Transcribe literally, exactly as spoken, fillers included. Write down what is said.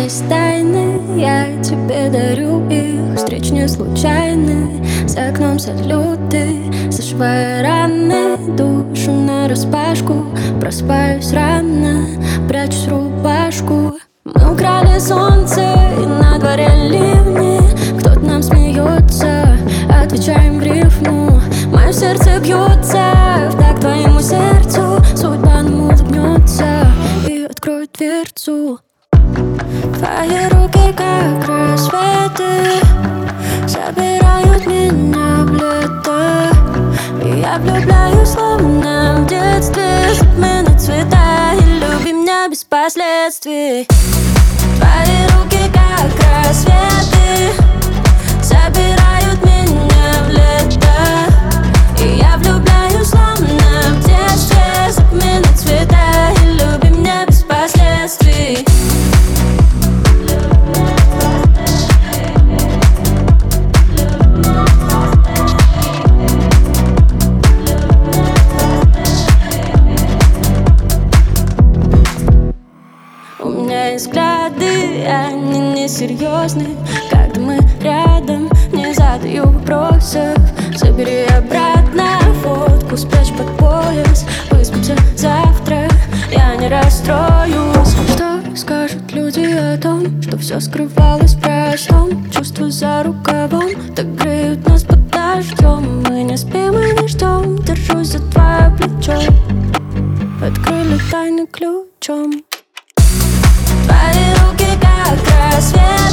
есть тайны, я тебе дарю их. Встреч не случайны, за окном салюты, зашивая раны, душу нараспашку. Просыпаюсь рано, прячусь в рубашку. Мы украли солнце, и на дворе ливни. Кто-то нам смеется, отвечаем в рифму. Мое сердце бьется в такт твоему сердцу. Судьба нам улыбнется и откроет дверцу. Твои руки как рассветы собирают меня в лето. И я влюбляюсь, словно в детстве. Затменно цвета и люби меня без последствий. Твои руки как рассветы собирают меня в лето. И я влюбляюсь, словно в детстве. Затменно цвета и люби меня без последствий. У меня есть взгляды, они несерьезны. Когда мы рядом, не задаю вопросов. Забери обратно фотку, спрячь под пояс. Выспимся завтра, я не расстроюсь. Что скажут люди о том, что все скрывалось в простом? Чувства за рукавом так греют нас под дождем. Мы не спим и не ждем, держусь за твое плечо. Открыли тайны ключом. Твои руки как рассвет